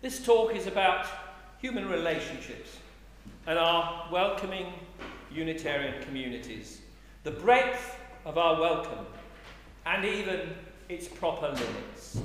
This talk is about human relationships and our welcoming Unitarian communities, the breadth of our welcome, and even its proper limits.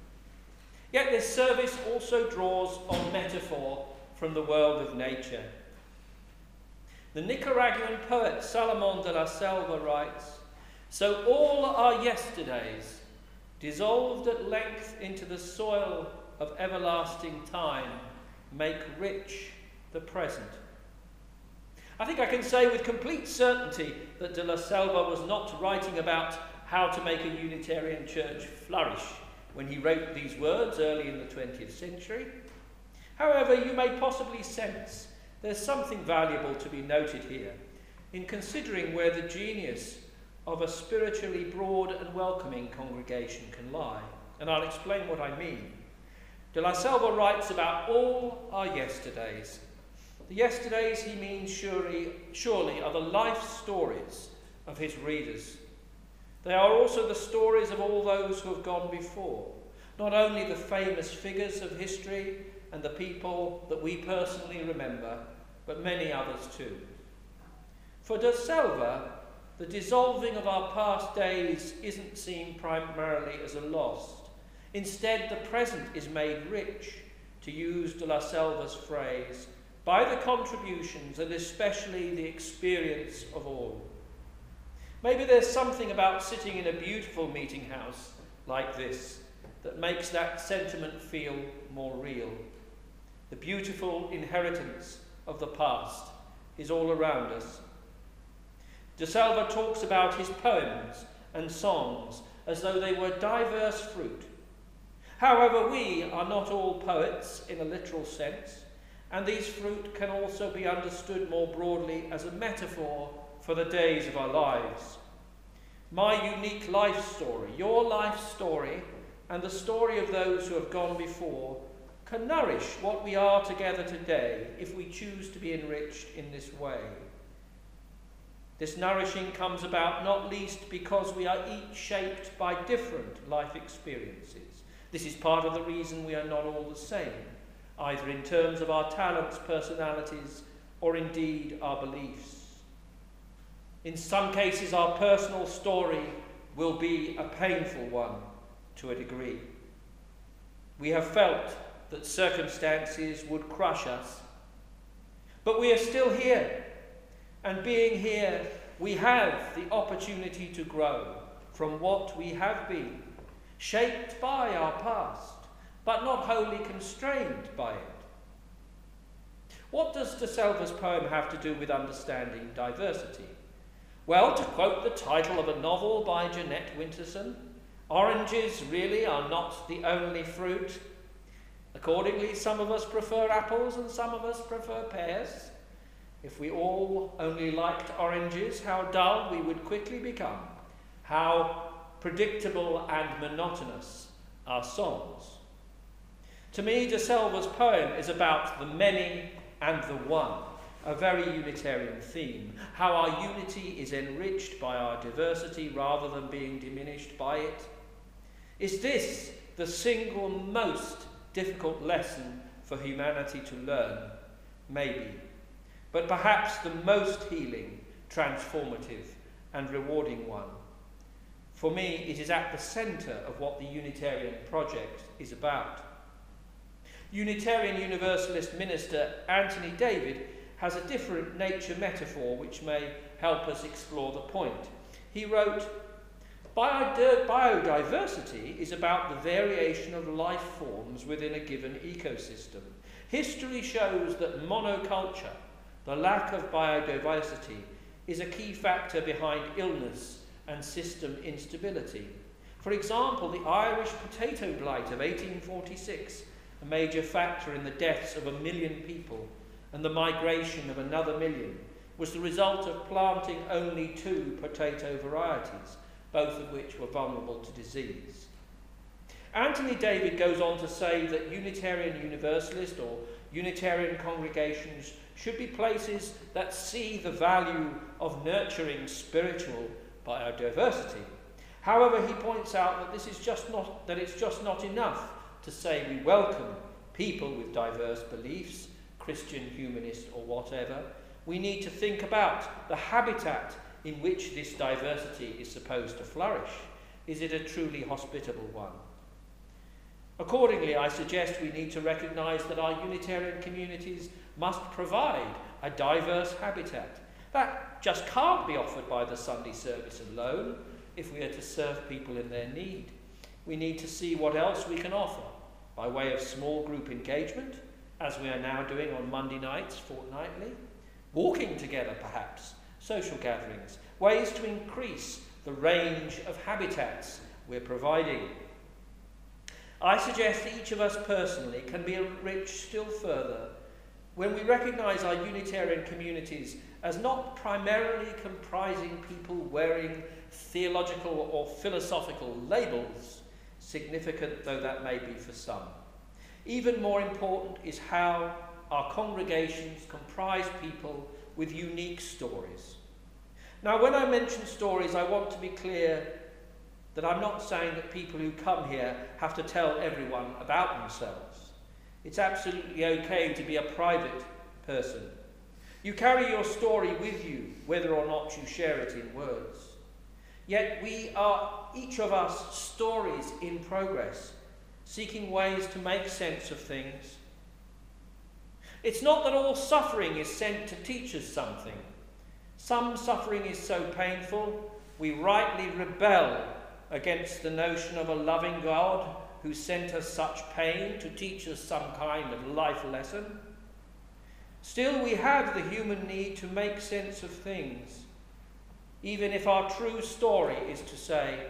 Yet this service also draws on metaphor from the world of nature. The Nicaraguan poet Salomón de la Selva writes, "So all our yesterdays, dissolved at length into the soil of everlasting time, make rich the present." I think I can say with complete certainty that de la Selva was not writing about how to make a Unitarian church flourish when he wrote these words early in the 20th century. However, you may possibly sense there's something valuable to be noted here in considering where the genius of a spiritually broad and welcoming congregation can lie, and I'll explain what I mean. De la Selva writes about all our yesterdays. The yesterdays he means surely are the life stories of his readers. They are also the stories of all those who have gone before, not only the famous figures of history and the people that we personally remember, but many others too. For de Selva, the dissolving of our past days isn't seen primarily as a loss. Instead, the present is made rich, to use de la Selva's phrase, by the contributions and especially the experience of all. Maybe there's something about sitting in a beautiful meeting house like this that makes that sentiment feel more real. The beautiful inheritance of the past is all around us. De Selva talks about his poems and songs as though they were diverse fruit. However, we are not all poets in a literal sense, and these fruit can also be understood more broadly as a metaphor for the days of our lives. My unique life story, your life story, and the story of those who have gone before can nourish what we are together today if we choose to be enriched in this way. This nourishing comes about not least because we are each shaped by different life experiences. This is part of the reason we are not all the same, either in terms of our talents, personalities, or indeed our beliefs. In some cases, our personal story will be a painful one to a degree. We have felt that circumstances would crush us, but we are still here, and being here, we have the opportunity to grow from what we have been, shaped by our past, but not wholly constrained by it. What does de Selva's poem have to do with understanding diversity? Well, to quote the title of a novel by Jeanette Winterson, oranges really are not the only fruit. Accordingly, some of us prefer apples and some of us prefer pears. If we all only liked oranges, how dull we would quickly become. How predictable and monotonous our songs. To me, de Selva's poem is about the many and the one, a very Unitarian theme, how our unity is enriched by our diversity rather than being diminished by it. Is this the single most difficult lesson for humanity to learn? Maybe. But perhaps the most healing, transformative, and rewarding one. For me, it is at the centre of what the Unitarian project is about. Unitarian Universalist minister Anthony David has a different nature metaphor which may help us explore the point. He wrote, "Biodiversity is about the variation of life forms within a given ecosystem. History shows that monoculture, the lack of biodiversity, is a key factor behind illness and system instability. For example, the Irish potato blight of 1846, a major factor in the deaths of 1 million people and the migration of another million, was the result of planting only 2 potato varieties, both of which were vulnerable to disease." Anthony David goes on to say that Unitarian Universalist or Unitarian congregations should be places that see the value of nurturing spiritual biodiversity. However, he points out that it's just not enough to say we welcome people with diverse beliefs, Christian, humanist, or whatever, we need to think about the habitat in which this diversity is supposed to flourish. Is it a truly hospitable one? Accordingly, I suggest we need to recognise that our Unitarian communities must provide a diverse habitat. That just can't be offered by the Sunday service alone if we are to serve people in their need. We need to see what else we can offer by way of small group engagement, as we are now doing on Monday nights fortnightly, walking together perhaps, social gatherings, ways to increase the range of habitats we're providing. I suggest that each of us personally can be enriched still further when we recognise our Unitarian communities as not primarily comprising people wearing theological or philosophical labels, significant though that may be for some. Even more important is how our congregations comprise people with unique stories. Now, when I mention stories, I want to be clear that I'm not saying that people who come here have to tell everyone about themselves. It's absolutely okay to be a private person. You carry your story with you, whether or not you share it in words. Yet we are, each of us, stories in progress, seeking ways to make sense of things. It's not that all suffering is sent to teach us something. Some suffering is so painful, we rightly rebel against the notion of a loving God who sent us such pain to teach us some kind of life lesson. Still, we have the human need to make sense of things, even if our true story is to say,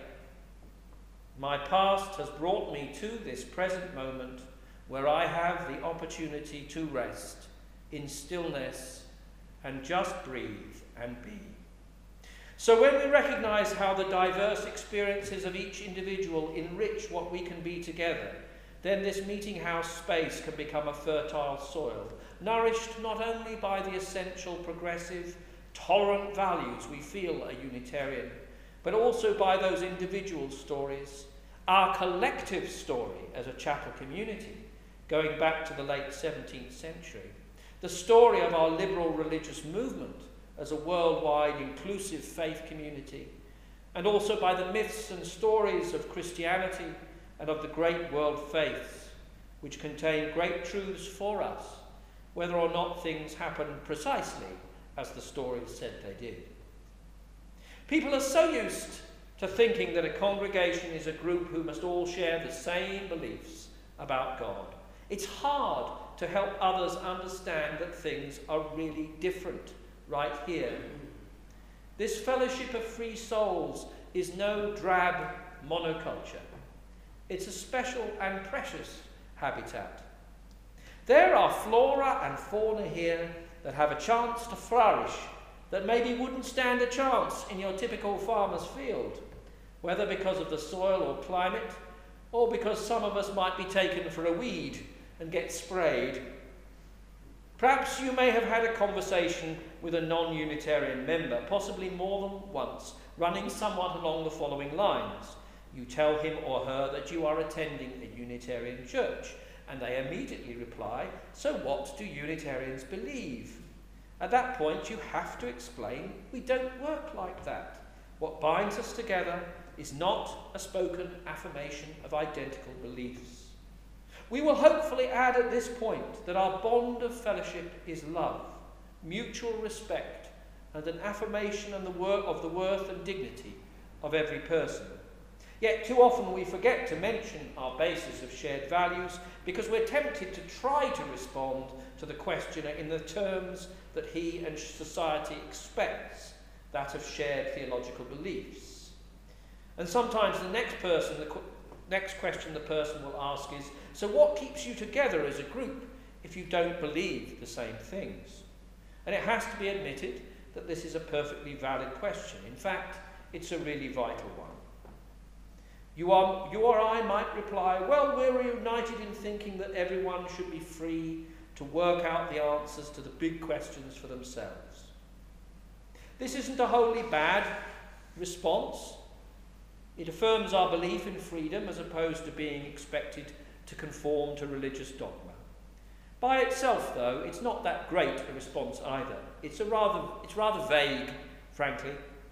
my past has brought me to this present moment where I have the opportunity to rest in stillness and just breathe and be. So when we recognise how the diverse experiences of each individual enrich what we can be together, then this meeting house space can become a fertile soil, nourished not only by the essential, progressive, tolerant values we feel are Unitarian, but also by those individual stories, our collective story as a chapel community, going back to the late 17th century, the story of our liberal religious movement as a worldwide inclusive faith community, and also by the myths and stories of Christianity and of the great world faiths, which contain great truths for us, whether or not things happen precisely as the stories said they did. People are so used to thinking that a congregation is a group who must all share the same beliefs about God. It's hard to help others understand that things are really different right here. This fellowship of free souls is no drab monoculture. It's a special and precious habitat. There are flora and fauna here that have a chance to flourish that maybe wouldn't stand a chance in your typical farmer's field, whether because of the soil or climate, or because some of us might be taken for a weed and get sprayed. Perhaps you may have had a conversation with a non-Unitarian member, possibly more than once, running somewhat along the following lines. You tell him or her that you are attending a Unitarian church, and they immediately reply, "So what do Unitarians believe?" At that point, you have to explain, we don't work like that. What binds us together is not a spoken affirmation of identical beliefs. We will hopefully add at this point that our bond of fellowship is love, mutual respect, and an affirmation of the worth and dignity of every person. Yet too often we forget to mention our basis of shared values because we're tempted to try to respond to the questioner in the terms that he and society expects, that of shared theological beliefs. And sometimes the next question the person will ask is, so what keeps you together as a group if you don't believe the same things? And it has to be admitted that this is a perfectly valid question. In fact, it's a really vital one. You or I might reply, well, we're united in thinking that everyone should be free to work out the answers to the big questions for themselves. This isn't a wholly bad response. It affirms our belief in freedom as opposed to being expected to conform to religious dogma. By itself, though, it's not that great a response either. It's rather vague, frankly.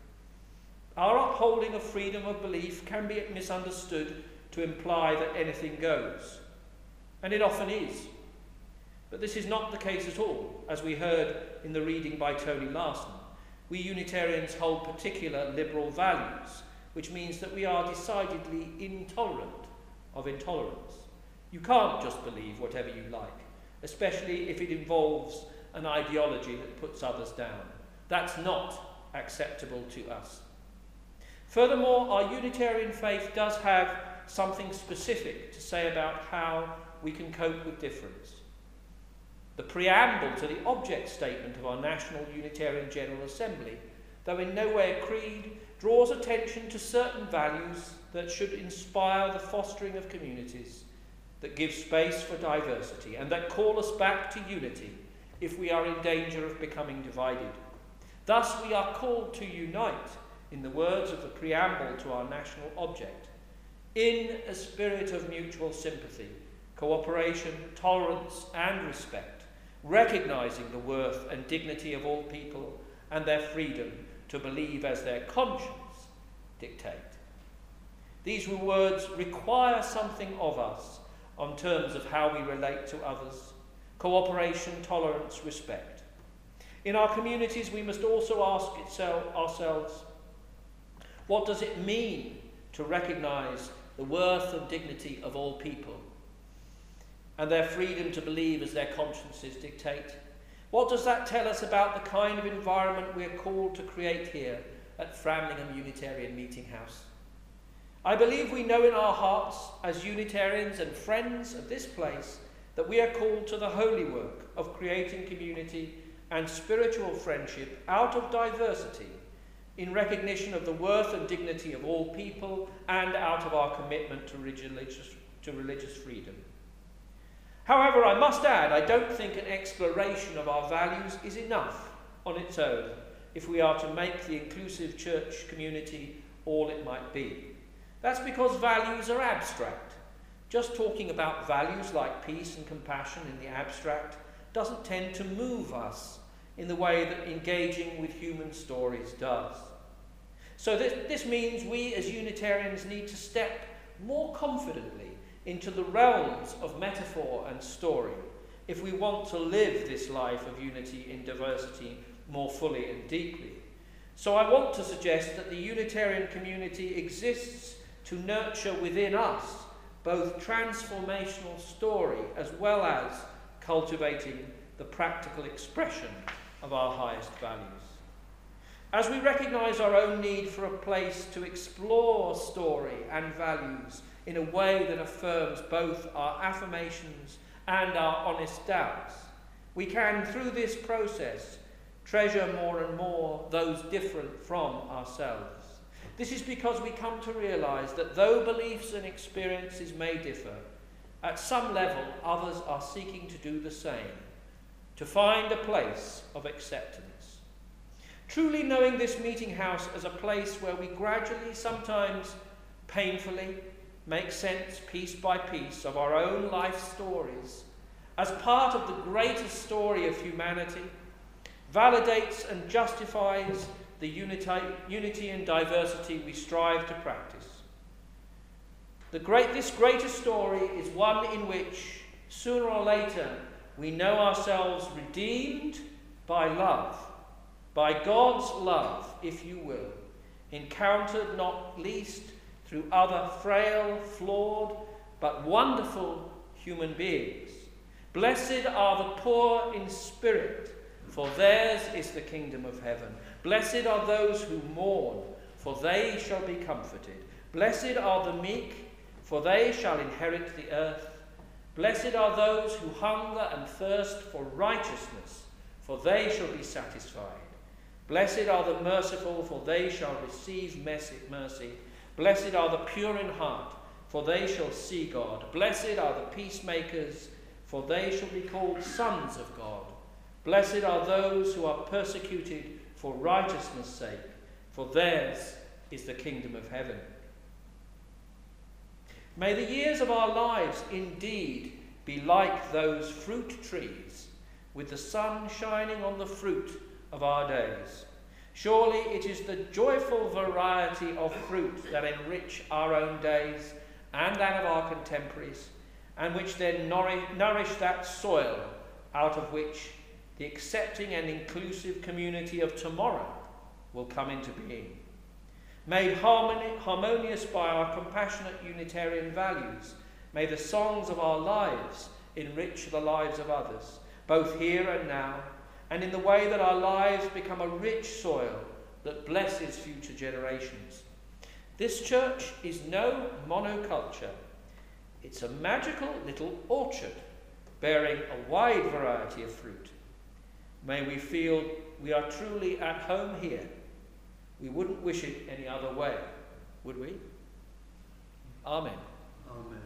Our upholding of freedom of belief can be misunderstood to imply that anything goes, and it often is. But this is not the case at all, as we heard in the reading by Tony Larson. We Unitarians hold particular liberal values, which means that we are decidedly intolerant of intolerance. You can't just believe whatever you like, especially if it involves an ideology that puts others down. That's not acceptable to us. Furthermore, our Unitarian faith does have something specific to say about how we can cope with difference. The preamble to the object statement of our National Unitarian General Assembly, though in no way a creed, draws attention to certain values that should inspire the fostering of communities that give space for diversity and that call us back to unity if we are in danger of becoming divided. Thus, we are called to unite, in the words of the preamble to our national object, in a spirit of mutual sympathy, cooperation, tolerance, and respect, recognising the worth and dignity of all people and their freedom to believe as their conscience dictate. These words require something of us on terms of how we relate to others: cooperation, tolerance, respect. In our communities, we must also ask ourselves, what does it mean to recognise the worth and dignity of all people and their freedom to believe as their consciences dictate? What does that tell us about the kind of environment we are called to create here at Framlingham Unitarian Meeting House? I believe we know in our hearts, as Unitarians and friends of this place, that we are called to the holy work of creating community and spiritual friendship out of diversity, in recognition of the worth and dignity of all people and out of our commitment to religious freedom. However, I must add, I don't think an exploration of our values is enough on its own if we are to make the inclusive church community all it might be. That's because values are abstract. Just talking about values like peace and compassion in the abstract doesn't tend to move us in the way that engaging with human stories does. So this means we as Unitarians need to step more confidently into the realms of metaphor and story if we want to live this life of unity in diversity more fully and deeply. So I want to suggest that the Unitarian community exists to nurture within us both transformational story as well as cultivating the practical expression of our highest values. As we recognise our own need for a place to explore story and values in a way that affirms both our affirmations and our honest doubts, we can, through this process, treasure more and more those different from ourselves. This is because we come to realise that though beliefs and experiences may differ, at some level others are seeking to do the same, to find a place of acceptance. Truly knowing this meeting house as a place where we gradually, sometimes painfully, make sense piece by piece of our own life stories as part of the greater story of humanity, validates and justifies the unity and diversity we strive to practice. This greater story is one in which, sooner or later, we know ourselves redeemed by love, by God's love, if you will, encountered not least through other frail, flawed, but wonderful human beings. Blessed are the poor in spirit, for theirs is the kingdom of heaven. Blessed are those who mourn, for they shall be comforted. Blessed are the meek, for they shall inherit the earth. Blessed are those who hunger and thirst for righteousness, for they shall be satisfied. Blessed are the merciful, for they shall receive mercy. Blessed are the pure in heart, for they shall see God. Blessed are the peacemakers, for they shall be called sons of God. Blessed are those who are persecuted for righteousness' sake, for theirs is the kingdom of heaven. May the years of our lives indeed be like those fruit trees, with the sun shining on the fruit of our days. Surely it is the joyful variety of fruit that enrich our own days and that of our contemporaries, and which then nourish that soil out of which the accepting and inclusive community of tomorrow will come into being. Made harmonious by our compassionate Unitarian values, may the songs of our lives enrich the lives of others, both here and now, and in the way that our lives become a rich soil that blesses future generations. This church is no monoculture. It's a magical little orchard bearing a wide variety of fruit. May we feel we are truly at home here. We wouldn't wish it any other way, would we? Amen. Amen.